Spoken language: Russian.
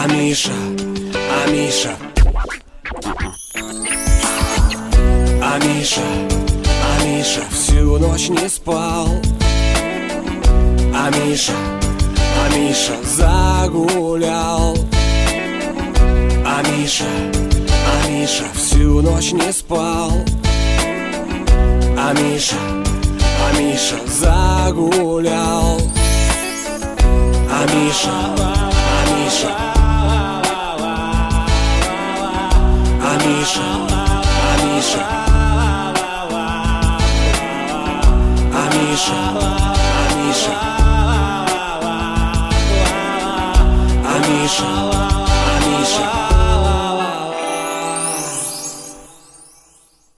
А Миша, а Миша, а Миша, а Миша всю ночь не спал. А Миша загулял. А Миша всю ночь не спал. А Миша загулял. А Миша, а Миша, а Миша, а Миша, а Миша, а Миша, а Миша.